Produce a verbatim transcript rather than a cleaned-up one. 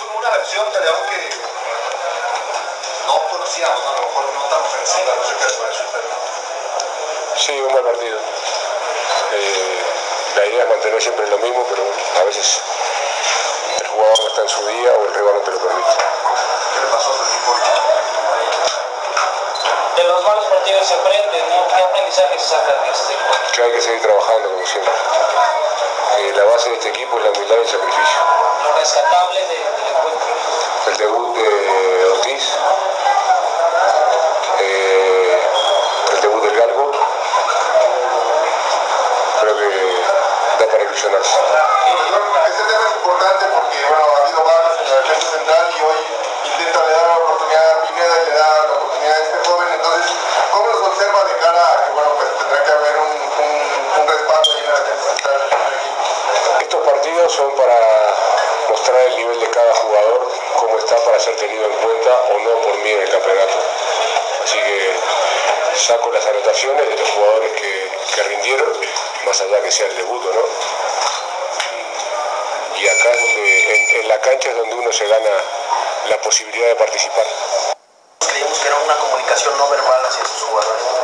como una versión de León que no conocíamos, ¿no? A lo mejor no tan ofensiva, no sé qué les parece, pero... Sí, un buen partido. Eh, la idea es mantener siempre lo mismo, pero a veces el jugador no está en su día o el rival no te lo permite. ¿Qué le pasó a su equipo hoy? De los malos partidos se aprende, ¿no? ¿Qué aprendizaje se saca de este encuentro? Que hay que seguir trabajando como siempre. Que la base de este equipo es la humildad y el sacrificio. Lo rescatable de, del encuentro. El debut de Ortiz, eh, el debut del Galgo, creo que da para ilusionarse. Este tema es importante porque bueno, ha habido varios en la defensa central y hoy intenta le dar la oportunidad a Pineda y le da la oportunidad a este joven. Entonces, ¿cómo los observa de cara a que bueno, pues tendrá que haber un, un, un respaldo ahí en la defensa central del equipo? Estos partidos son para mostrar el nivel de cada jugador, cómo está para ser tenido en cuenta o no por mí en el campeonato. Así que saco las anotaciones de los jugadores que, que rindieron, más allá que sea el debut, ¿no? Y, y acá es donde, en, en la cancha es donde uno se gana la posibilidad de participar. Creímos que era una comunicación no verbal hacia sus jugadores.